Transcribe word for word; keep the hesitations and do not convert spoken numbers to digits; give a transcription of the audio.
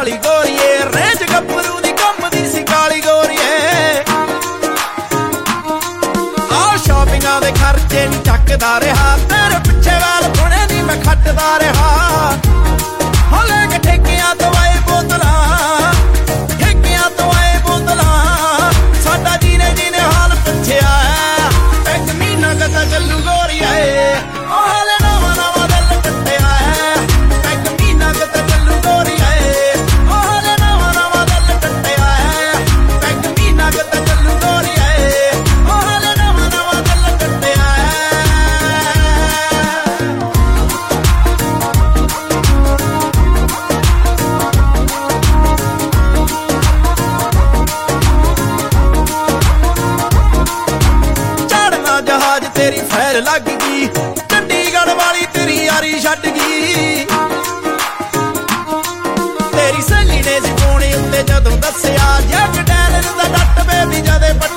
ਕਾਲੀ ਗੋਰੀਏ ਰੇਂਜ ਗੱਭਰੂ ਦੀ ਕੰਮਦੀ ਸੀ ਕਾਲੀ ਗੋਰੀਏ ਆ ਸ਼ਾਪਿੰਗਾਂ ਦੇ ਖਰਚੇ ਨੀ ਚੱਕਦਾ ਰਿਹਾ ਤੇਰੇ ਪਿੱਛੇ ਵਾਲ ਪੁਣੇ ਦੀ ਮੈਂ ਖੱਟਦਾ ਰਿਹਾ ਹੋ ਲੈ ਕੇ ਠੇਕਿਆਂ ਤੋਂ ਆਏ ਬੋਤਲਾਂ ਠੇਕਿਆਂ ਤੋਂ ਆਏ ਬੋਤਲਾਂ ਸਾਡਾ ਜੀਨੇ ਜੀਨੇ ਹਾਲ ਪੁੱਛਿਆ ਇੱਕ ਮਹੀਨਾ ਕਦਾ ਚੱਲੂ ਗੋਰੀਏ ਉਹ ਹਾਲੇ ਨਵਾਂ ਨਵਾਂ ਦਿਲ ਕੱਟਿਆ ਇੱਕ ਮਹੀਨਾ ਕਦਾ ਚੱਲੂ ਗੋਰੀਏ ਉਹ ਹਾਲੇ ਨਵਾਂ ਨਵਾਂ ਦਿਲ ਕੱਟਿਆ ਇੱਕ ਮਹੀਨਾ ਕਦਾ ਚੱਲੂ ਗੋਰੀਏ ਉਹ ਹਾਲੇ ਨਵਾਂ ਨਵਾਂ ਦਿਲ ਕੱਟਿਆ ਚੜਨਾ ਜਹਾਜ਼ ਤੇਰੀ ਫੈਰ ਲੱਗ ਗਈ ਚੰਡੀਗੜ੍ਹ ਵਾਲੀ ਤੇਰੀ ਯਾਰੀ ਛੱਡ ਗਈ ਤੇਰੀ ਸਹੇਲੀ ਨੇ ਸੀ ਫੋਨ ਉੱਤੇ ਜਦੋਂ ਦੱਸਿਆ ਜੱਟ ਡੈਨ ਦਾ ਡੱਟ ਬੇਬੀ ਜਦੇ